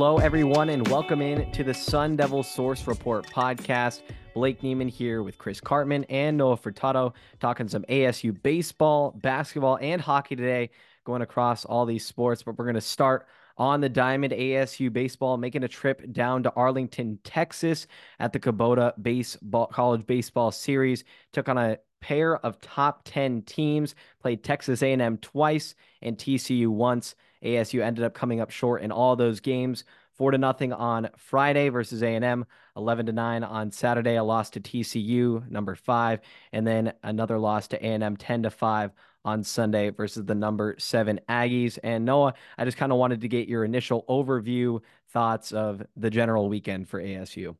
Hello, everyone, and welcome in to the Sun Devil Source Report podcast. Blake Neiman here with Chris Cartman and Noah Furtado talking some ASU baseball, basketball, and hockey today, going across all these sports. But we're going to start on the diamond. ASU baseball making a trip down to Arlington, Texas at the Kubota College Baseball Series. Took on a pair of top 10 teams, played Texas A&M twice and TCU once. ASU ended up coming up short in all those games. 4-0 on Friday versus A&M, 11-9 on Saturday, a loss to TCU, number 5, and then another loss to A&M, 10-5 on Sunday versus the number 7 Aggies. And Noah, I just kind of wanted to get your initial overview thoughts of the general weekend for ASU.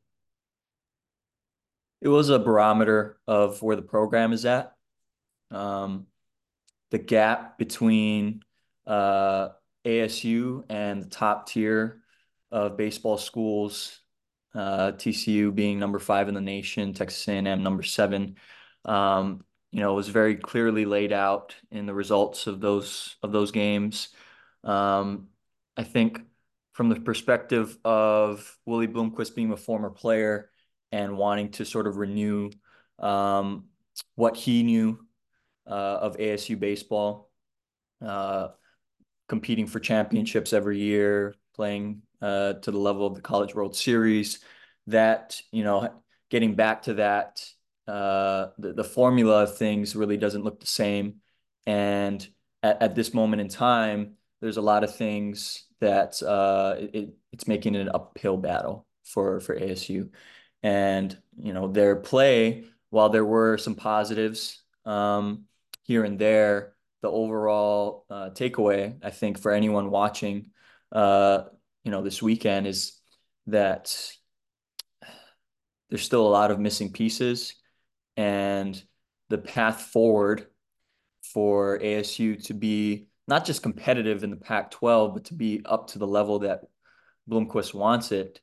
It was a barometer of where the program is at. The gap between ASU and the top tier of baseball schools, TCU being number 5 in the nation, Texas A&M number 7, was very clearly laid out in the results of those games. I think from the perspective of Willie Bloomquist being a former player and wanting to sort of renew what he knew of ASU baseball, uh, competing for championships every year, playing to the level of the College World Series, that, getting back to that, the formula of things really doesn't look the same. And at this moment in time, there's a lot of things that it's making it an uphill battle for ASU. And, their play, while there were some positives here and there, the overall takeaway, I think, for anyone watching, this weekend is that there's still a lot of missing pieces, and the path forward for ASU to be not just competitive in the Pac-12, but to be up to the level that Bloomquist wants it.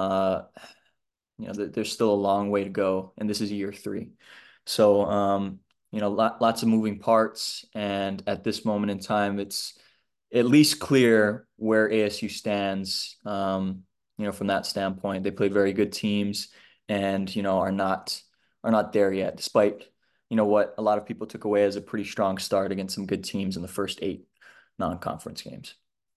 There's still a long way to go, and this is year 3. So, lots of moving parts, and at this moment in time, it's at least clear where ASU stands. From that standpoint, they played very good teams, and are not there yet, despite what a lot of people took away as a pretty strong start against some good teams in the first 8 non-conference games.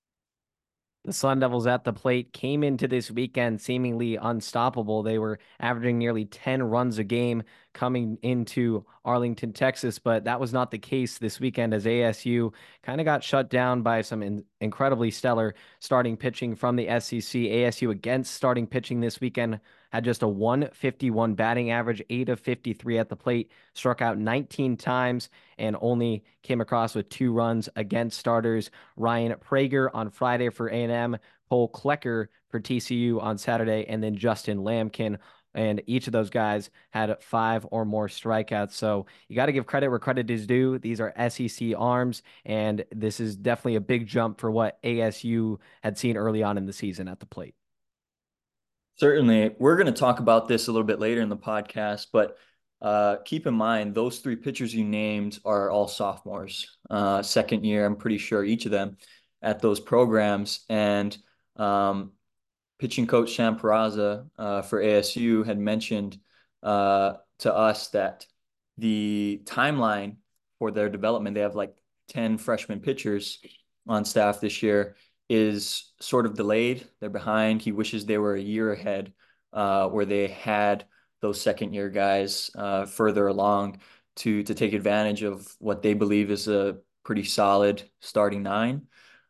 The Sun Devils at the plate came into this weekend seemingly unstoppable. They were averaging nearly 10 runs a game coming into Arlington, Texas, but that was not the case this weekend as ASU kind of got shut down by some incredibly stellar starting pitching from the SEC. ASU against starting pitching this weekend had just a 151 batting average, 8 of 53 at the plate, struck out 19 times, and only came across with 2 runs against starters. Ryan Prager on Friday for A&M, Cole Klecker for TCU on Saturday, and then Justin Lambkin. And each of those guys had 5 or more strikeouts. So you got to give credit where credit is due. These are SEC arms, and this is definitely a big jump for what ASU had seen early on in the season at the plate. Certainly, we're going to talk about this a little bit later in the podcast, but keep in mind those 3 pitchers you named are all sophomores, second year, I'm pretty sure, each of them at those programs. And pitching coach Sam Peraza for ASU had mentioned to us that the timeline for their development, they have like 10 freshman pitchers on staff this year, is sort of delayed. They're behind. He wishes they were a year ahead, where they had those second year guys further along to take advantage of what they believe is a pretty solid starting 9.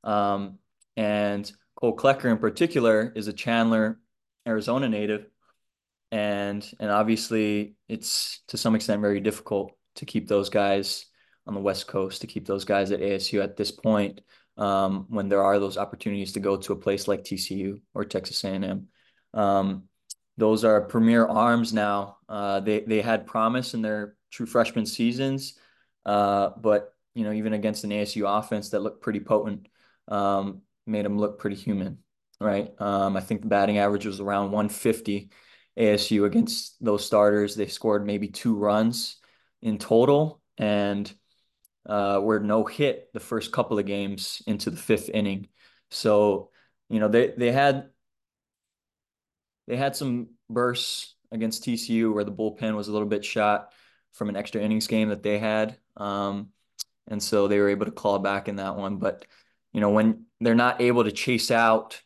And Cole Klecker in particular is a Chandler, Arizona native. And obviously it's to some extent very difficult to keep those guys on the West Coast, to keep those guys at ASU at this point, when there are those opportunities to go to a place like TCU or Texas A&M. Those are premier arms now. They had promise in their true freshman seasons, but even against an ASU offense that looked pretty potent, made them look pretty human, right? I think the batting average was around 150. ASU against those starters, they scored maybe 2 runs in total, and were no hit the first couple of games into the 5th inning. So, they had they had some bursts against TCU where the bullpen was a little bit shot from an extra innings game that they had. And so they were able to claw back in that one. But, when they're not able to chase out,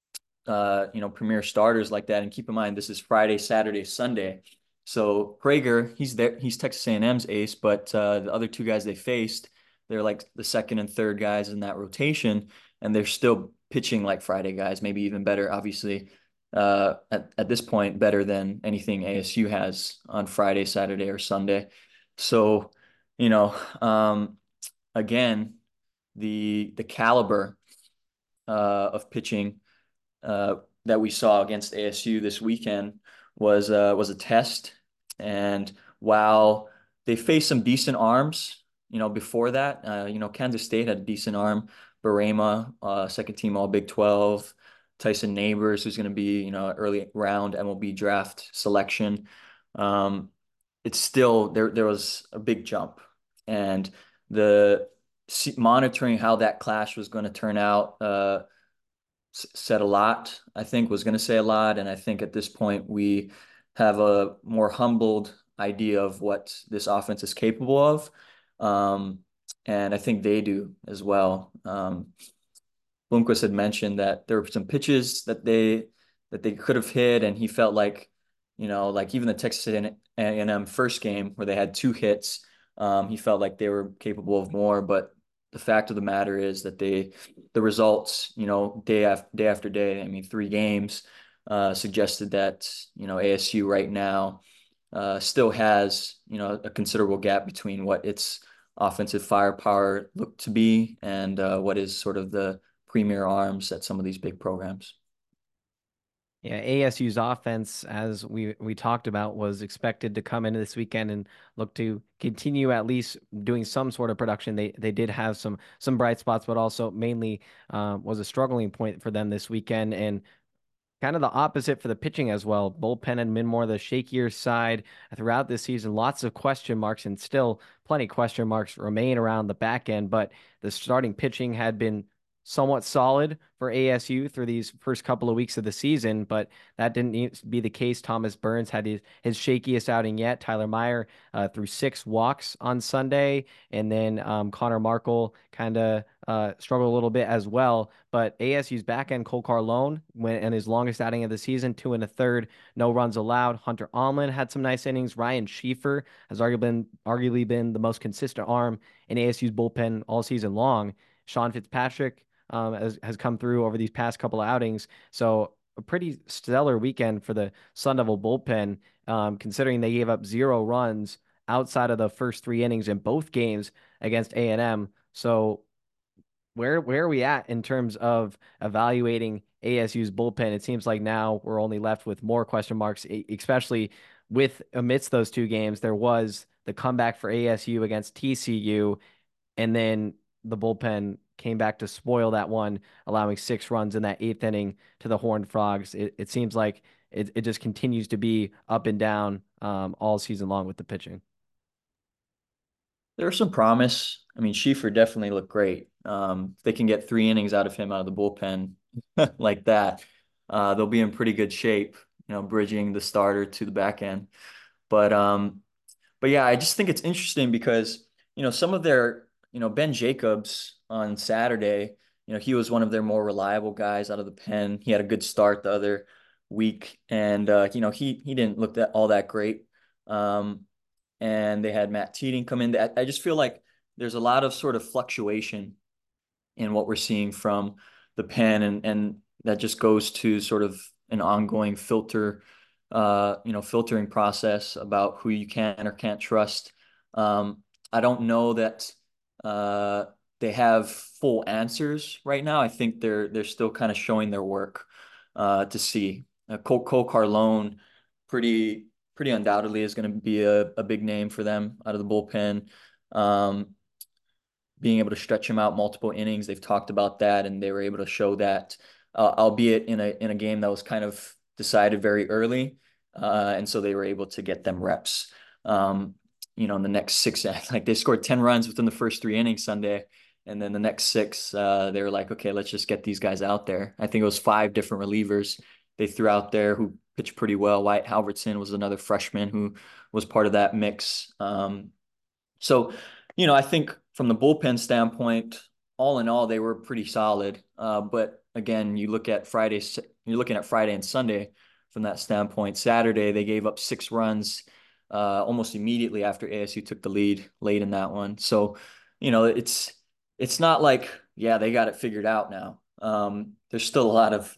premier starters like that, and keep in mind, this is Friday, Saturday, Sunday. So Prager, he's there. He's Texas A&M's ace, but the other two guys they faced, they're like the second and third guys in that rotation, and they're still pitching like Friday guys, maybe even better, obviously, at this point, better than anything ASU has on Friday, Saturday, or Sunday. So, you know, um, again, the caliber of pitching uh, that we saw against ASU this weekend was a test. And while they faced some decent arms, before that, Kansas State had a decent arm. Barema, second team All Big 12. Tyson Neighbors, who's going to be, early round MLB draft selection. Um, it's still there was a big jump, and the monitoring how that clash was going to turn out said a lot. I think was going to say a lot, and I think at this point we have a more humbled idea of what this offense is capable of, um, and I think they do as well. Bloomquist had mentioned that there were some pitches that they could have hit, and he felt like, like even the Texas A&M first game where they had two hits, he felt like they were capable of more. But the fact of the matter is that the results, day after day, I mean, 3 games, suggested that, ASU right now still has, a considerable gap between what its offensive firepower looked to be and what is sort of the premier arms at some of these big programs. Yeah, ASU's offense, as we talked about, was expected to come into this weekend and look to continue at least doing some sort of production. They did have some bright spots, but also mainly was a struggling point for them this weekend. And kind of the opposite for the pitching as well. Bullpen had been more the shakier side throughout this season. Lots of question marks, and still plenty question marks remain around the back end. But the starting pitching had been somewhat solid for ASU through these first couple of weeks of the season, but that didn't need to be the case. Thomas Burns had his shakiest outing yet. Tyler Meyer threw 6 walks on Sunday, and then Connor Markle kind of struggled a little bit as well. But ASU's back end, Cole Carlone, went in his longest outing of the season, 2 1/3, no runs allowed. Hunter Almond had some nice innings. Ryan Schieffer has arguably been the most consistent arm in ASU's bullpen all season long. Sean Fitzpatrick has come through over these past couple of outings. So a pretty stellar weekend for the Sun Devil bullpen, considering they gave up 0 runs outside of the first 3 innings in both games against A&M. So where are we at in terms of evaluating ASU's bullpen? It seems like now we're only left with more question marks, especially with amidst those 2 games. There was the comeback for ASU against TCU, and then the bullpen came back to spoil that one, allowing 6 runs in that 8th inning to the Horned Frogs. It seems like it just continues to be up and down all season long with the pitching. There was some promise. I mean, Schieffer definitely looked great. If they can get 3 innings out of him out of the bullpen like that, they'll be in pretty good shape, bridging the starter to the back end. But but yeah, I just think it's interesting because, some of their, Ben Jacobs on Saturday, he was one of their more reliable guys out of the pen. He had a good start the other week, and he didn't look that all that great. Um, and they had Matt Teating come in. I just feel like there's a lot of sort of fluctuation in what we're seeing from the pen, and that just goes to sort of an ongoing filtering process about who you can or can't trust. I don't know that uh, they have full answers right now. I think they're still kind of showing their work to see. Cole Carlone, pretty pretty undoubtedly is going to be a big name for them out of the bullpen. Um, Being able to stretch him out multiple innings. They've talked about that, and they were able to show that, albeit in a game that was kind of decided very early, and so they were able to get them reps. In the next 6, like they scored 10 runs within the first 3 innings Sunday, and then the next 6, they were like, okay, let's just get these guys out there. I think it was 5 different relievers, they threw out there who pitched pretty well. Wyatt Halverson was another freshman who was part of that mix. So, I think from the bullpen standpoint, all in all, they were pretty solid. But again, you're looking at Friday and Sunday from that standpoint. Saturday, they gave up 6 runs almost immediately after ASU took the lead late in that one. So, it's not like, yeah, they got it figured out now. There's still a lot of,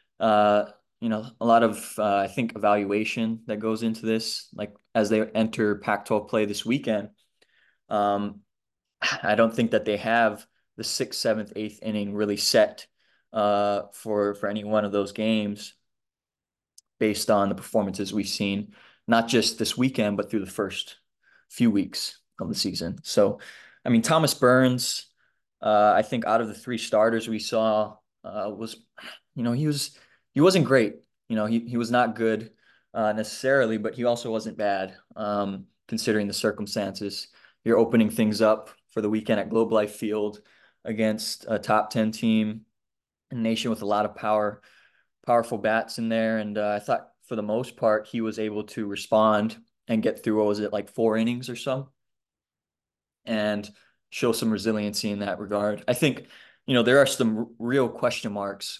I think, evaluation that goes into this, like as they enter Pac-12 play this weekend. Um, I don't think that they have the sixth, seventh, eighth inning really set for any one of those games based on the performances we've seen, not just this weekend, but through the first few weeks of the season. So, I mean, Thomas Burns, I think out of the 3 starters we saw, was, he wasn't great. He was not good necessarily, but he also wasn't bad considering the circumstances. You're opening things up for the weekend at Globe Life Field against a top 10 team, a nation with a lot of powerful bats in there. And I thought for the most part, he was able to respond and get through, what was it, like 4 innings or so, and show some resiliency in that regard. I think, there are some real question marks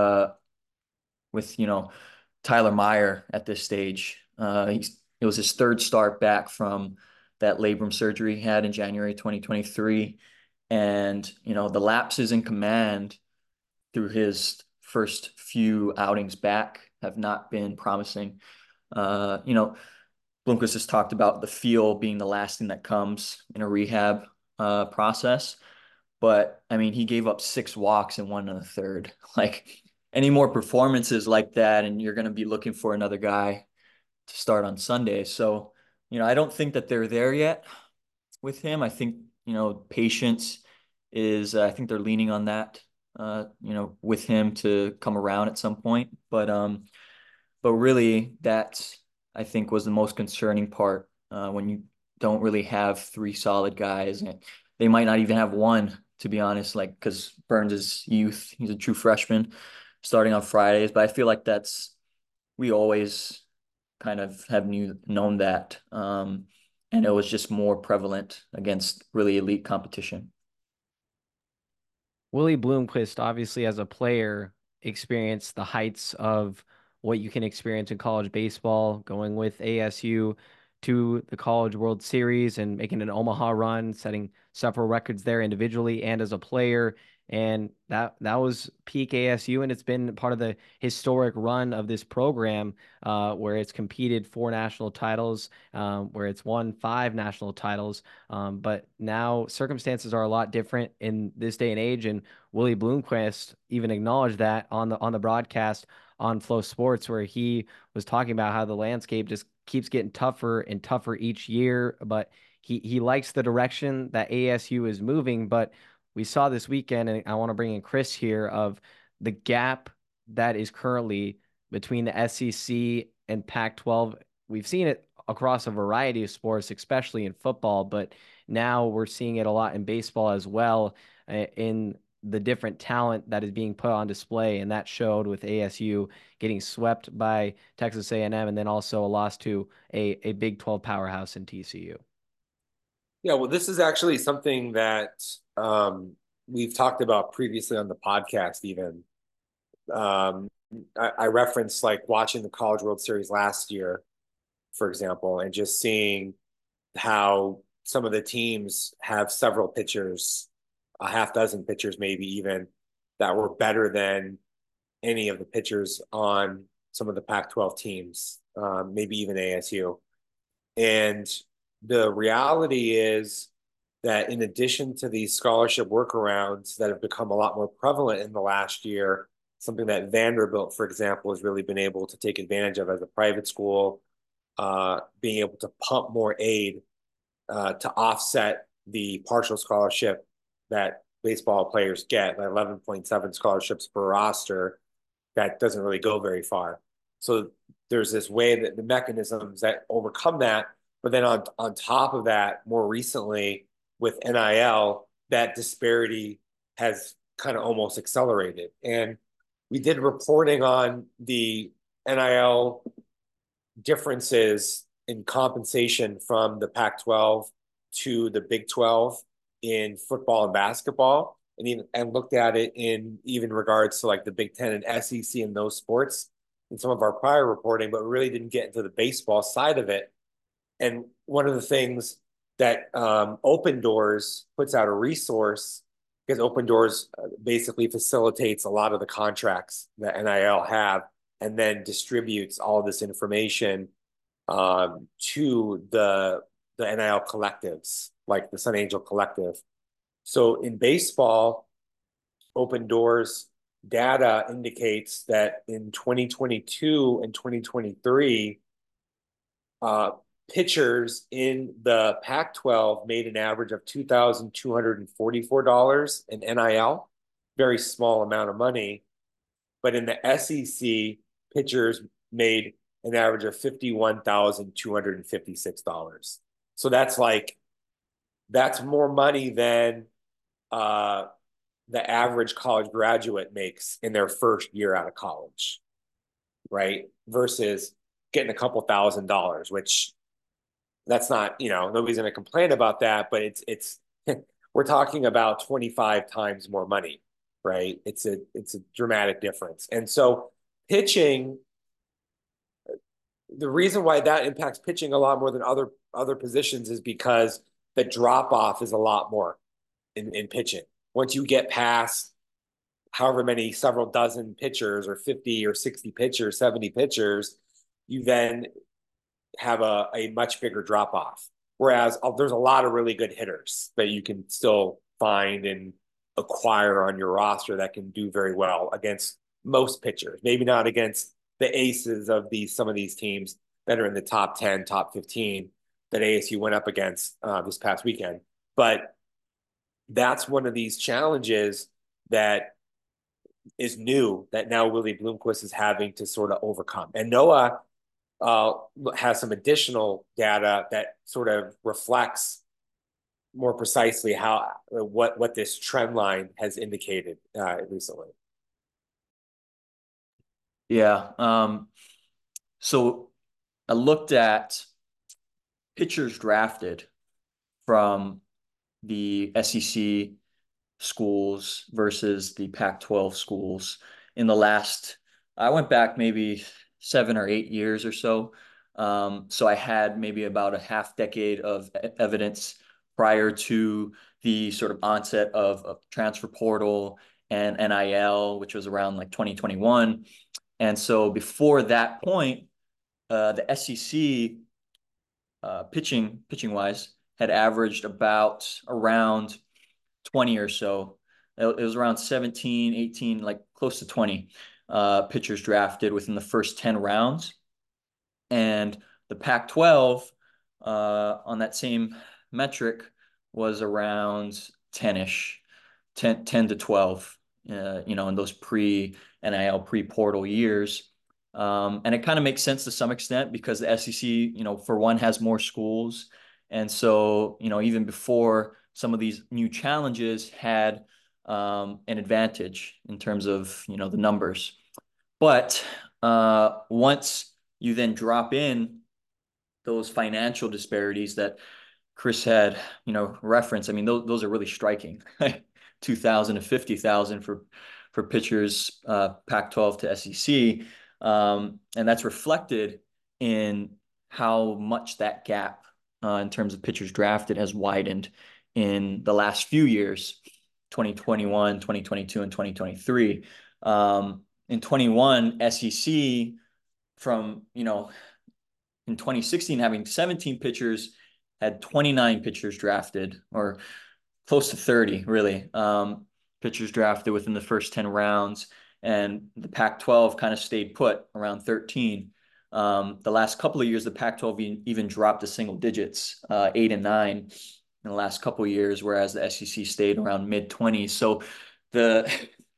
with Tyler Meyer at this stage. It was his third start back from that labrum surgery he had in January 2023. And, the lapses in command through his first few outings back have not been promising. Bloomquist has talked about the feel being the last thing that comes in a rehab process. But I mean, he gave up 6 walks and 1 1/3. Like, any more performances like that, and you're going to be looking for another guy to start on Sunday. So, I don't think that they're there yet with him. I think, patience is, I think they're leaning on that, with him to come around at some point. But really, that I think was the most concerning part when you don't really have 3 solid guys, and they might not even have one, to be honest. Like, because Burns is youth, he's a true freshman, starting on Fridays. But I feel like we always kind of have known that, and it was just more prevalent against really elite competition. Willie Bloomquist, obviously, as a player, experienced the heights of what you can experience in college baseball, going with ASU to the College World Series and making an Omaha run, setting several records there individually and as a player. And that was peak ASU, and it's been part of the historic run of this program, where it's competed for national titles, where it's won 5 national titles. But now circumstances are a lot different in this day and age, and Willie Bloomquist even acknowledged that on the broadcast on Flow Sports, where he was talking about how the landscape just keeps getting tougher and tougher each year. But he likes the direction that ASU is moving. But we saw this weekend, and I want to bring in Chris here, of the gap that is currently between the SEC and Pac-12. We've seen it across a variety of sports, especially in football, but now we're seeing it a lot in baseball as well, in the different talent that is being put on display, and that showed with ASU getting swept by Texas A&M, and then also a loss to a Big 12 powerhouse in TCU. Yeah, well, this is actually something that we've talked about previously on the podcast, even. Um, I referenced like watching the College World Series last year, for example, and just seeing how some of the teams have several pitchers, a half dozen pitchers, maybe even, that were better than any of the pitchers on some of the Pac-12 teams, maybe even ASU. And the reality is that in addition to these scholarship workarounds that have become a lot more prevalent in the last year, something that Vanderbilt, for example, has really been able to take advantage of as a private school, being able to pump more aid to offset the partial scholarship that baseball players get, like 11.7 scholarships per roster, that doesn't really go very far. So there's this way that the mechanisms that overcome that. But then on top of that, more recently with NIL, that disparity has kind of almost accelerated. And we did reporting on the NIL differences in compensation from the Pac-12 to the Big 12 in football and basketball, and looked at it in even regards to like the Big Ten and SEC and those sports in some of our prior reporting, but really didn't get into the baseball side of it. And one of the things that Open Doors puts out a resource, because Open Doors basically facilitates a lot of the contracts that NIL have and then distributes all of this information to the NIL collectives, like the Sun Angel Collective. So in baseball, Open Doors data indicates that in 2022 and 2023, pitchers in the Pac-12 made an average of $2,244 in NIL, very small amount of money. But in the SEC, pitchers made an average of $51,256. So that's more money than the average college graduate makes in their first year out of college, right? Versus getting a couple $1,000s, which that's not, nobody's going to complain about that, but it's we're talking about 25 times more money, right? It's a dramatic difference. And so pitching, the reason why that impacts pitching a lot more than other positions is because the drop off is a lot more in pitching. Once you get past however many, several dozen pitchers or 50 or 60 pitchers, 70 pitchers, you then have a much bigger drop off. Whereas there's a lot of really good hitters that you can still find and acquire on your roster that can do very well against most pitchers. Maybe not against the aces of some of these teams that are in the top 10, top 15 that ASU went up against this past weekend. But that's one of these challenges that is new that now Willie Bloomquist is having to sort of overcome. And Noah has some additional data that sort of reflects more precisely what this trend line has indicated recently. Yeah. So I looked at pitchers drafted from the SEC schools versus the Pac-12 schools in the last, I went back maybe 7 or 8 years or so. So I had maybe about a half decade of evidence prior to the sort of onset of transfer portal and NIL, which was around like 2021. And so before that point, the SEC pitching wise had averaged around 20 or so. It was around 17, 18, like close to 20 pitchers drafted within the first 10 rounds. And the Pac-12 on that same metric was around 10-ish, 10 to 12, in those pre-NIL, pre-portal years. And it kind of makes sense to some extent because the SEC, for one, has more schools. And so, even before some of these new challenges had an advantage in terms of, the numbers. But once you then drop in those financial disparities that Chris had, referenced, I mean, those are really striking. 2,000 to 50,000 for pitchers, Pac-12 to SEC. And that's reflected in how much that gap in terms of pitchers drafted has widened in the last few years, 2021, 2022, and 2023. In 21, SEC from, in 2016, having 17 pitchers, had 29 pitchers drafted, or close to 30, really, pitchers drafted within the first 10 rounds. And the Pac-12 kind of stayed put around 13. The last couple of years, the Pac-12 even dropped to single digits, 8 and 9 in the last couple of years, whereas the SEC stayed around mid-20s. So the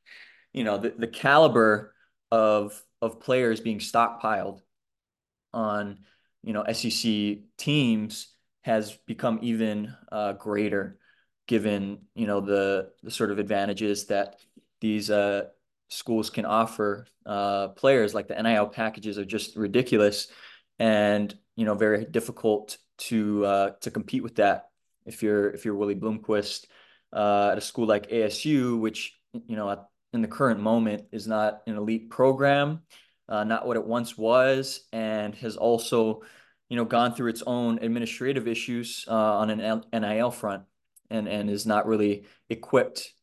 caliber of players being stockpiled on, SEC teams has become even greater, given, the sort of advantages that these schools can offer players. Like the NIL packages are just ridiculous, and very difficult to compete with that if you're Willie Bloomquist at a school like ASU, which in the current moment is not an elite program, not what it once was, and has also gone through its own administrative issues on an NIL front, and is not really equipped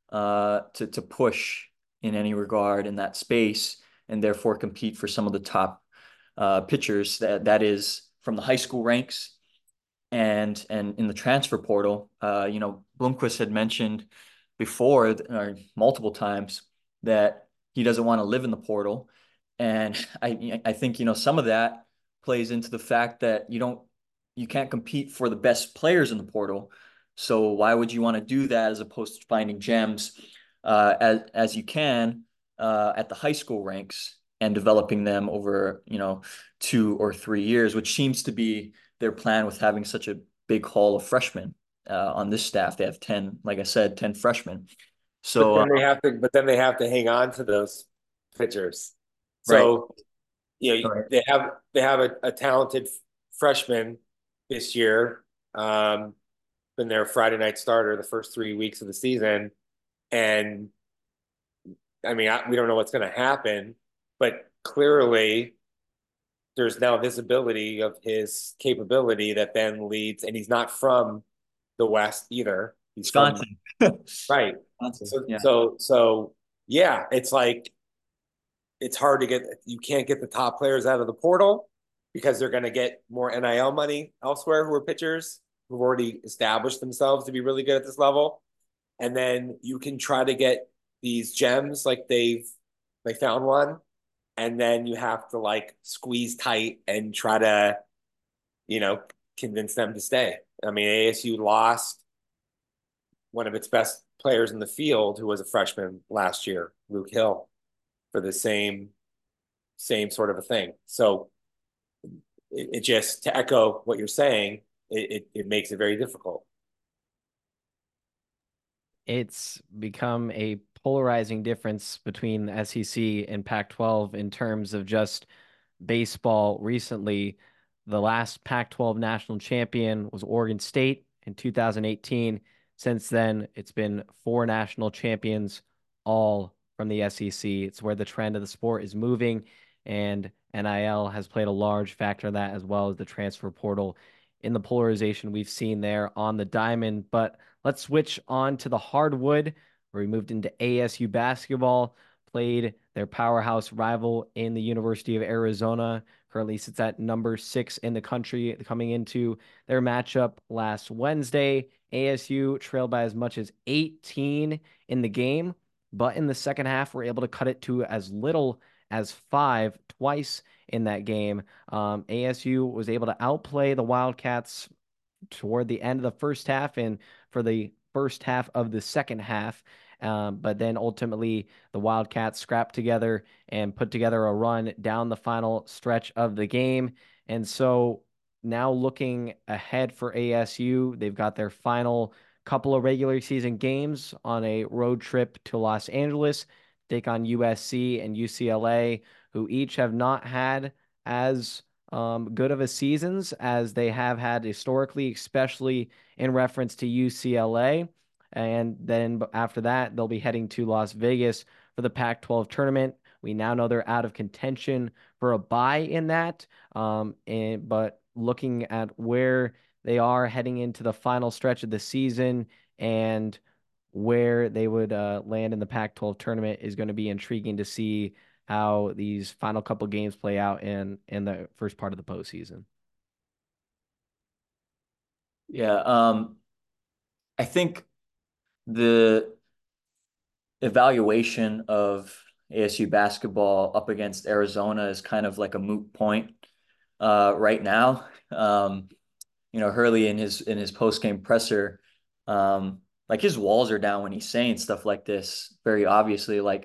to push in any regard in that space, and therefore compete for some of the top pitchers that is from the high school ranks and in the transfer portal. Bloomquist had mentioned before, or multiple times, that he doesn't want to live in the portal, and I think some of that plays into the fact that you can't compete for the best players in the portal. So why would you want to do that as opposed to finding gems as you can at the high school ranks and developing them over 2 or 3 years, which seems to be their plan with having such a big haul of freshmen on this staff. They have 10, like I said, 10 freshmen. So But then they have to hang on to those pitchers. right, So right. they have a talented freshman this year. Been their Friday night starter the first 3 weeks of the season, and I mean we don't know what's going to happen, but clearly there's now visibility of his capability that then leads, and he's not from the West either. He's from Wisconsin. right. Wisconsin. So Yeah. so so yeah, it's like it's hard to get. You can't get the top players out of the portal because they're going to get more NIL money elsewhere who are pitchers who've already established themselves to be really good at this level. And then you can try to get these gems like they found one, and then you have to like squeeze tight and try to you know convince them to stay. I mean, ASU lost one of its best players in the field who was a freshman last year, Luke Hill, for the same sort of a thing. So it just, to echo what you're saying, it makes it very difficult. It's become a polarizing difference between the SEC and Pac-12 in terms of just baseball recently. The last Pac-12 national champion was Oregon State in 2018. Since then, it's been four national champions, all from the SEC. It's where the trend of the sport is moving, and NIL has played a large factor in that, as well as the transfer portal in the polarization we've seen there on the diamond. But let's switch on to the hardwood, where we moved into ASU basketball, played their powerhouse rival in the University of Arizona. Currently sits at number 6 in the country coming into their matchup last Wednesday. ASU trailed by as much as 18 in the game, but in the second half, we're able to cut it to as little as 5 twice in that game. ASU was able to outplay the Wildcats toward the end of the first half and for the first half of the second half. But then ultimately, the Wildcats scrapped together and put together a run down the final stretch of the game. And so now looking ahead for ASU, they've got their final couple of regular season games on a road trip to Los Angeles, take on USC and UCLA, who each have not had as good of a seasons as they have had historically, especially in reference to UCLA. And then after that, they'll be heading to Las Vegas for the Pac-12 tournament. We now know they're out of contention for a bye in that. But looking at where they are heading into the final stretch of the season and where they would land in the Pac-12 tournament is going to be intriguing to see how these final couple games play out in the first part of the postseason. Yeah. I think the evaluation of ASU basketball up against Arizona is kind of like a moot point right now. Hurley in his post game presser, like his walls are down when he's saying stuff like this. Very obviously, like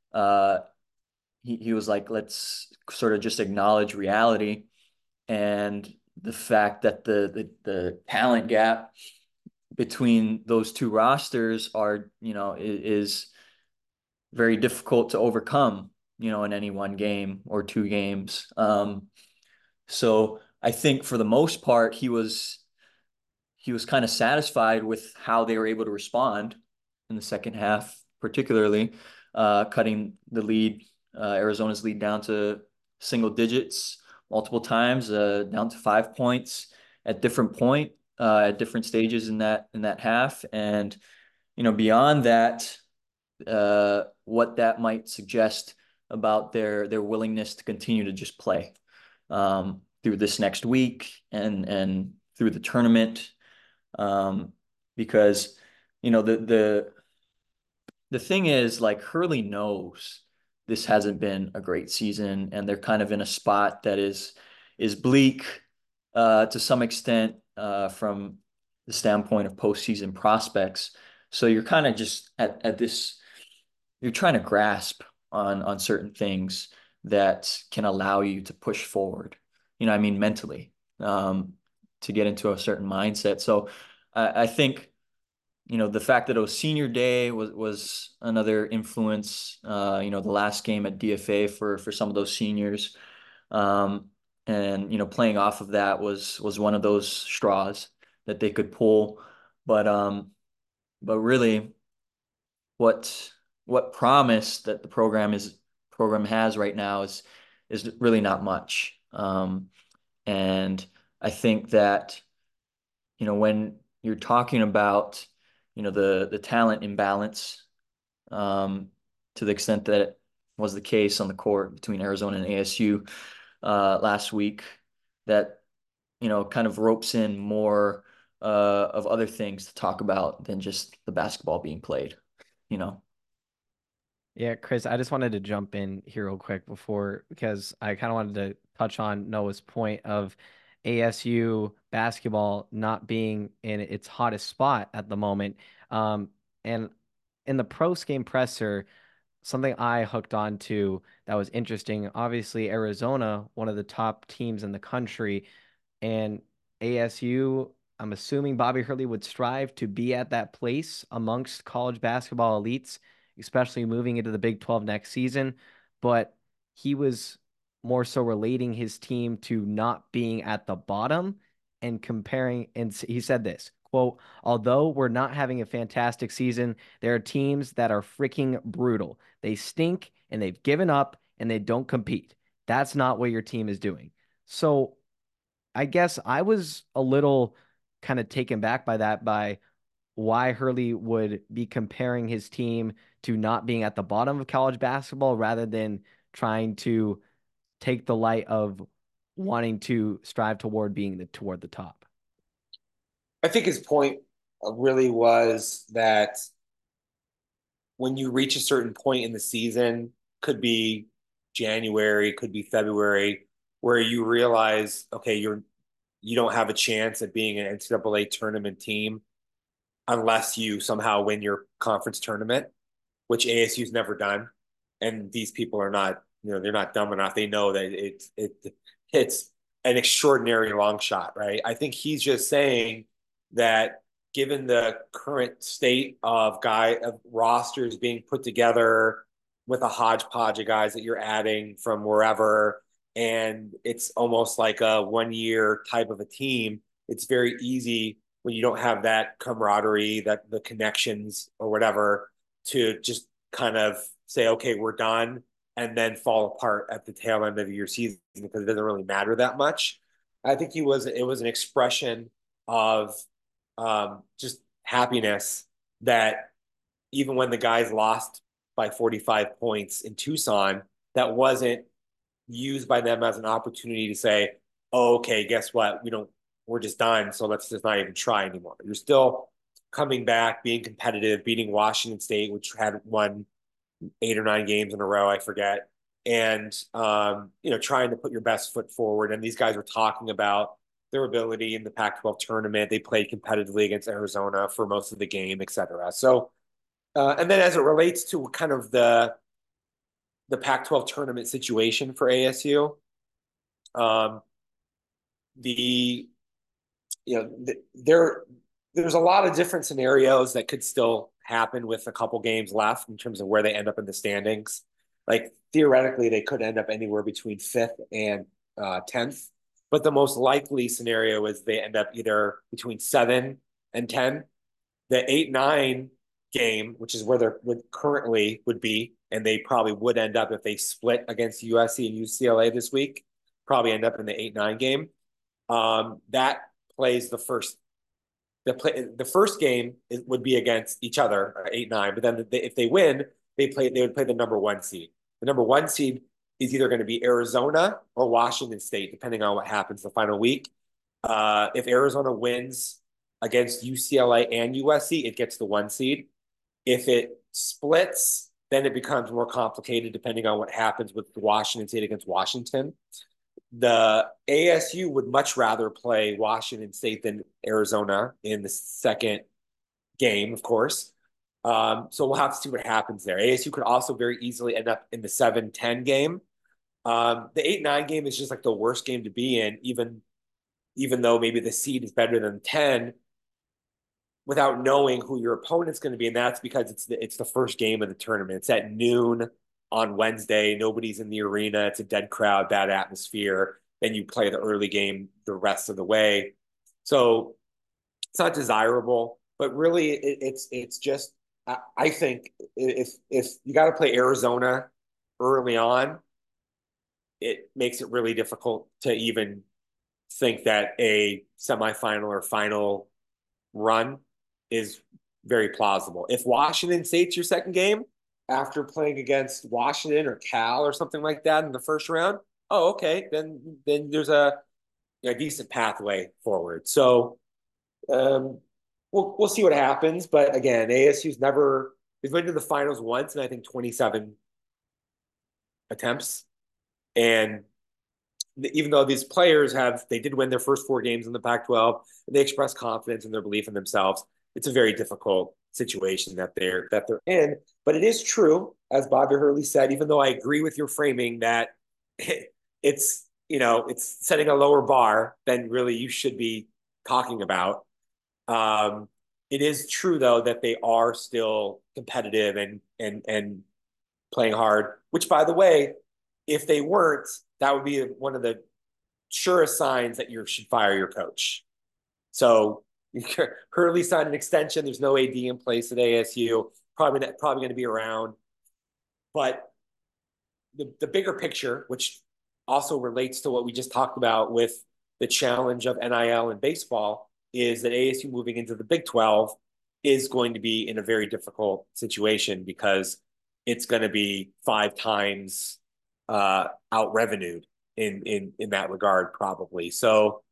he was like, let's sort of just acknowledge reality and the fact that the talent gap between those two rosters are is very difficult to overcome, in any one game or two games. So I think for the most part, he was kind of satisfied with how they were able to respond in the second half, particularly cutting the lead, Arizona's lead down to single digits multiple times, down to 5 points at at different stages in that half. And, beyond that, what that might suggest about their willingness to continue to just play through this next week and through the tournament. Because the thing is, like, Hurley knows this hasn't been a great season, and they're kind of in a spot that is bleak to some extent from the standpoint of postseason prospects. So you're kind of just at this, you're trying to grasp on certain things that can allow you to push forward. I mean, mentally, to get into a certain mindset. So I think the fact that it was senior day was another influence. The last game at DFA for some of those seniors, and playing off of that was one of those straws that they could pull. But really, what promise that the program has right now is really not much. And I think that when you're talking about the talent imbalance, to the extent that it was the case on the court between Arizona and ASU last week, that kind of ropes in more of other things to talk about than just the basketball being played. Yeah, Chris, I just wanted to jump in here real quick because I kind of wanted to touch on Noah's point of ASU basketball not being in its hottest spot at the moment. And in the post game presser, something I hooked on to that was interesting. Obviously, Arizona, one of the top teams in the country, and ASU, I'm assuming Bobby Hurley would strive to be at that place amongst college basketball elites, especially moving into the Big 12 next season. But he was more so relating his team to not being at the bottom and comparing. And he said this quote, although we're not having a fantastic season, there are teams that are freaking brutal. They stink and they've given up and they don't compete. That's not what your team is doing. So I guess I was a little kind of taken back by that, by why Hurley would be comparing his team to not being at the bottom of college basketball rather than trying to take the light of wanting to strive toward being toward the top. I think his point really was that when you reach a certain point in the season, could be January, could be February, where you realize, okay, you don't have a chance at being an NCAA tournament team unless you somehow win your conference tournament, which ASU's never done. And these people are not, they're not dumb enough. They know that it's an extraordinary long shot, right? I think he's just saying that given the current state of rosters being put together with a hodgepodge of guys that you're adding from wherever, and it's almost like a 1 year type of a team, it's very easy when you don't have that camaraderie, that the connections or whatever, to just kind of say, okay, we're done, and then fall apart at the tail end of your season because it doesn't really matter that much. I think it was an expression of just happiness that even when the guys lost by 45 points in Tucson, that wasn't used by them as an opportunity to say, oh, okay, guess what? We're just done. So let's just not even try anymore. You're still coming back, being competitive, beating Washington State, which had won 8 or 9 games in a row, I forget. And, trying to put your best foot forward. And these guys were talking about their ability in the Pac-12 tournament. They played competitively against Arizona for most of the game, et cetera. So, and then as it relates to kind of the Pac-12 tournament situation for ASU, um, the, they're there's a lot of different scenarios that could still happen with a couple games left in terms of where they end up in the standings. Like theoretically, they could end up anywhere between fifth and 10th, but the most likely scenario is they end up either between 7 and 10. The 8-9 game, which is where they currently would be, and they probably would end up if they split against USC and UCLA this week, probably end up in the 8-9 game. That plays the first game would be against each other, 8-9. But then if they win, they would play the number one seed. The number one seed is either going to be Arizona or Washington State, depending on what happens the final week. If Arizona wins against UCLA and USC, it gets the one seed. If it splits, then it becomes more complicated depending on what happens with Washington State against Washington. The ASU would much rather play Washington State than Arizona in the second game, of course. So we'll have to see what happens there. ASU could also very easily end up in the 7-10 game. The 8-9 game is just like the worst game to be in, even though maybe the seed is better than 10, without knowing who your opponent's going to be. And that's because it's the first game of the tournament. It's at noon on Wednesday. Nobody's in the arena. It's a dead crowd, bad atmosphere. Then you play the early game the rest of the way. So it's not desirable, but really it's just, I think if you got to play Arizona early on, it makes it really difficult to even think that a semifinal or final run is very plausible. If Washington State's your second game after playing against Washington or Cal or something like that in the first round, oh, okay, then there's a decent pathway forward. So we'll see what happens. But again, ASU's they've been to the finals once, and I think 27 attempts. And even though these players they did win their first 4 games in the Pac-12, and they express confidence in their belief in themselves, it's a very difficult situation that they're in. But it is true, as Bobby Hurley said, even though I agree with your framing that it's setting a lower bar than really you should be talking about. It is true though that they are still competitive and playing hard, which, by the way, if they weren't, that would be one of the surest signs that you should fire your coach. So Hurley signed an extension. There's no AD in place at ASU. Probably going to be around. But the bigger picture, which also relates to what we just talked about with the challenge of NIL and baseball, is that ASU moving into the Big 12 is going to be in a very difficult situation because it's going to be 5 times out revenued in that regard, probably. So,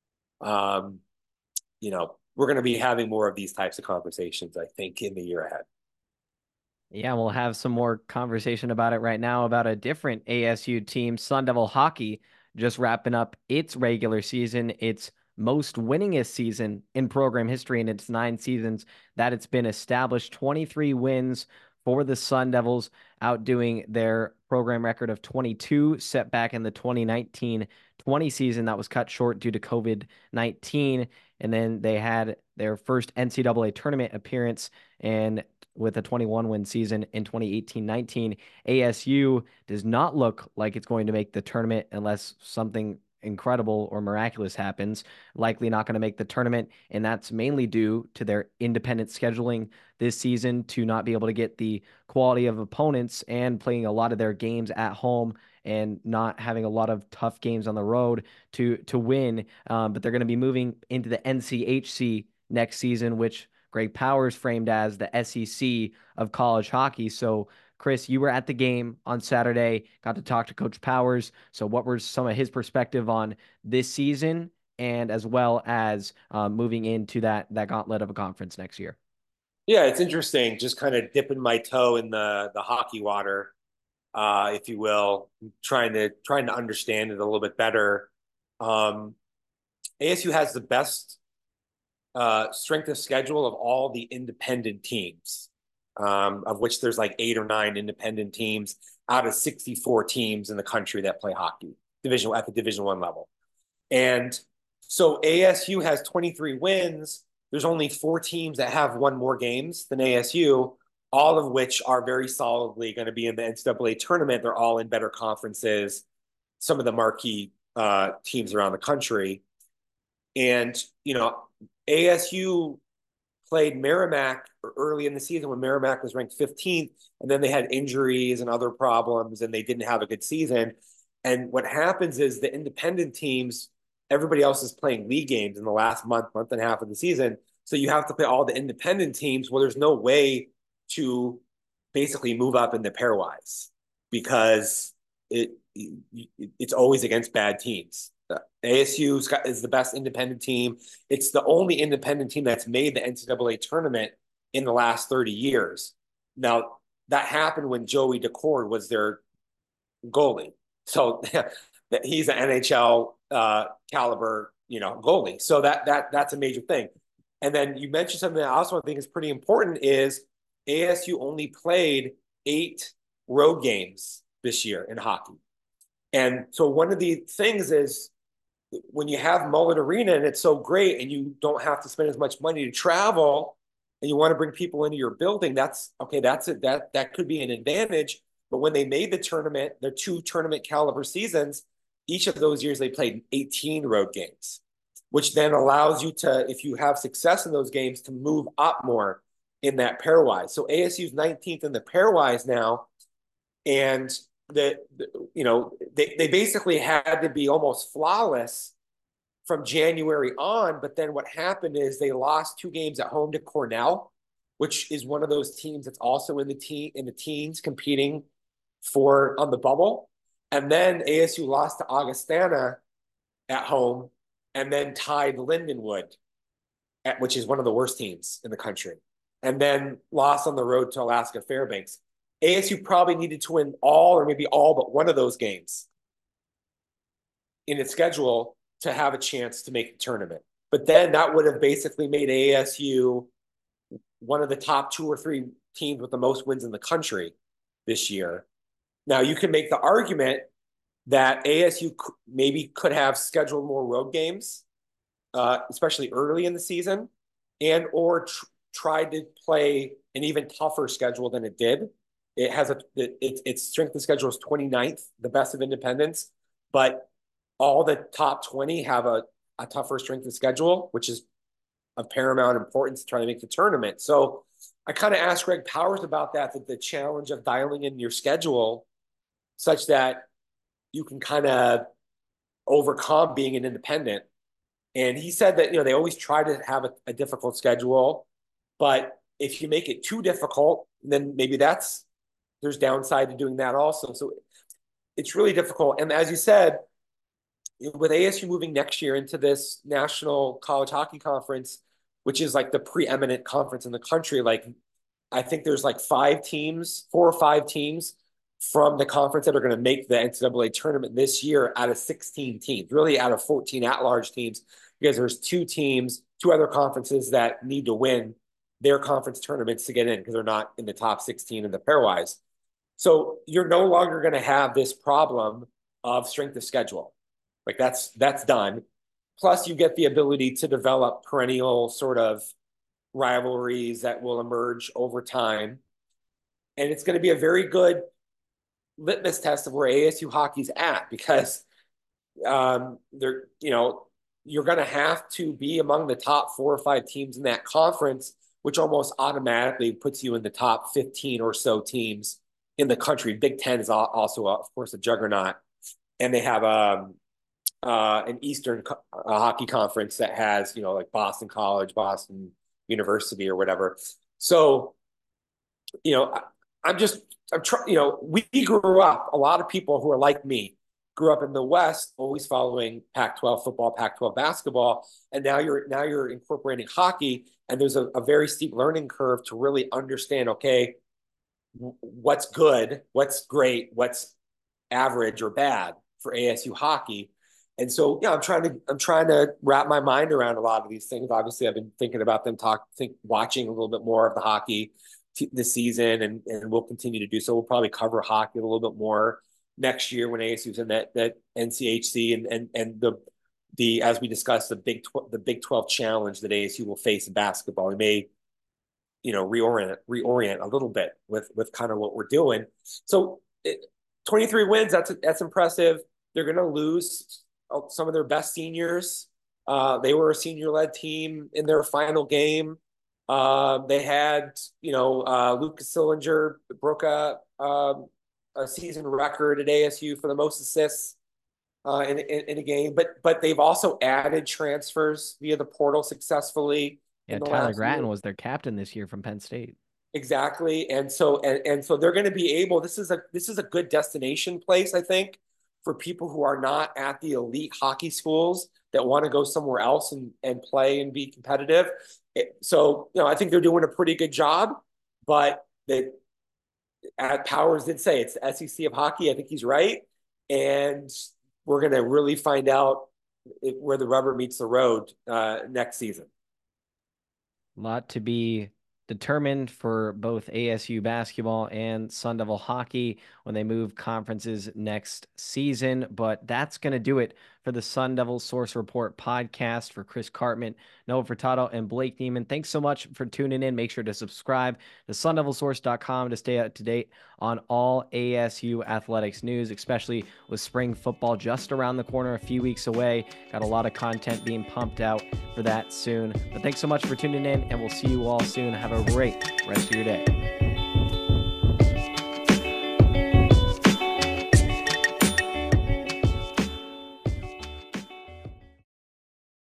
we're going to be having more of these types of conversations, I think, in the year ahead. Yeah, we'll have some more conversation about it right now about a different ASU team, Sun Devil Hockey, just wrapping up its regular season, its most winningest season in program history in its 9 seasons that it's been established. 23 wins for the Sun Devils, outdoing their program record of 22 set back in the 2019-20 season that was cut short due to COVID-19. And then they had their first NCAA tournament appearance and with a 21-win season in 2018-19. ASU does not look like it's going to make the tournament unless something incredible or miraculous happens. Likely not going to make the tournament, and that's mainly due to their independent scheduling this season to not be able to get the quality of opponents and playing a lot of their games at home and not having a lot of tough games on the road to win. But they're going to be moving into the NCHC next season, which Greg Powers framed as the SEC of college hockey. So, Chris, you were at the game on Saturday, got to talk to Coach Powers. So what were some of his perspective on this season and as well as moving into that gauntlet of a conference next year? Yeah, it's interesting. Just kind of dipping my toe in the hockey water, if you will, trying to understand it a little bit better. ASU has the best strength of schedule of all the independent teams, of which there's like 8 or 9 independent teams out of 64 teams in the country that play hockey at the Division I level. And so ASU has 23 wins. there's only 4 teams that have won more games than ASU, all of which are very solidly going to be in the NCAA tournament. They're all in better conferences, some of the marquee teams around the country. And, ASU played Merrimack early in the season when Merrimack was ranked 15th, and then they had injuries and other problems, and they didn't have a good season. And what happens is the independent teams, everybody else is playing league games in the last month and a half of the season. So you have to play all the independent teams. Well, there's no way to basically move up in the pairwise because it's always against bad teams. ASU is the best independent team. It's the only independent team that's made the NCAA tournament in the last 30 years. Now, that happened when Joey Decord was their goalie. So he's an NHL caliber, goalie. So that's a major thing. And then you mentioned something that I also think is pretty important is ASU only played 8 road games this year in hockey. And so one of the things is when you have Mullet Arena and it's so great and you don't have to spend as much money to travel and you want to bring people into your building, that's okay. That's it. That could be an advantage. But when they made the tournament, their 2 tournament caliber seasons, each of those years they played 18 road games, which then allows you to, if you have success in those games, to move up more in that pairwise. So ASU's 19th in the pairwise now, and they basically had to be almost flawless from January on. But then what happened is they lost 2 games at home to Cornell, which is one of those teams that's also in the teens competing on the bubble. And then ASU lost to Augustana at home and then tied Lindenwood, which is one of the worst teams in the country, and then lost on the road to Alaska Fairbanks. ASU probably needed to win all or maybe all but one of those games in its schedule to have a chance to make the tournament. But then that would have basically made ASU one of the top 2 or 3 teams with the most wins in the country this year. Now, you can make the argument that ASU maybe could have scheduled more road games, especially early in the season, and or tried to play an even tougher schedule than it did. It has its strength of schedule is 29th, the best of independents, but all the top 20 have a tougher strength of schedule, which is of paramount importance to try to make the tournament. So I kind of asked Greg Powers about that the challenge of dialing in your schedule such that you can kind of overcome being an independent. And he said that, they always try to have a difficult schedule, but if you make it too difficult, then maybe there's downside to doing that also. So it's really difficult. And as you said, with ASU moving next year into this National College Hockey Conference, which is like the preeminent conference in the country, like I think there's like 4 or 5 teams from the conference that are going to make the NCAA tournament this year out of 16 teams, really out of 14 at-large teams, because there's 2 other conferences that need to win their conference tournaments to get in because they're not in the top 16 in the pairwise. So you're no longer going to have this problem of strength of schedule. Like that's done. Plus you get the ability to develop perennial sort of rivalries that will emerge over time. And it's going to be a very good litmus test of where ASU hockey's at, because you're going to have to be among the top 4 or 5 teams in that conference, which almost automatically puts you in the top 15 or so teams in the country. Big Ten is also, of course, a juggernaut, and they have an Eastern hockey conference that has, like Boston College, Boston University, or whatever. So, I'm trying, we grew up, a lot of people who are like me grew up in the West, always following Pac-12 football, Pac-12 basketball. And now you're incorporating hockey, and there's a very steep learning curve to really understand, okay, what's good, what's great, what's average or bad for ASU hockey. And so, I'm trying to wrap my mind around a lot of these things. Obviously, I've been thinking about them, watching a little bit more of the hockey this season, and we'll continue to do so. We'll probably cover hockey a little bit more next year when ASU's in that NCHC, and as we discussed, the Big 12 challenge that ASU will face in basketball. We may, reorient a little bit with kind of what we're doing. So 23 wins, that's impressive. They're going to lose some of their best seniors. They were a senior-led team in their final game. They had, Lucas Sillinger broke a season record at ASU for the most assists in a game, but they've also added transfers via the portal successfully. Yeah, Tyler Gratton was their captain this year from Penn State. Exactly, and so they're going to be able. This is a good destination place, I think, for people who are not at the elite hockey schools that want to go somewhere else and play and be competitive. So I think they're doing a pretty good job, but Powers did say it's the SEC of hockey. I think he's right, and we're going to really find out where the rubber meets the road next season. A lot to be determined for both ASU basketball and Sun Devil hockey when they move conferences next season. But that's going to do it for the Sun Devil Source Report podcast. For Chris Cartman, Noah Furtado, and Blake Neiman, thanks so much for tuning in. Make sure to subscribe to sundevilsource.com to stay up to date on all ASU athletics news, especially with spring football just around the corner, a few weeks away. Got a lot of content being pumped out for that soon. But thanks so much for tuning in, and we'll see you all soon. Have a great rest of your day.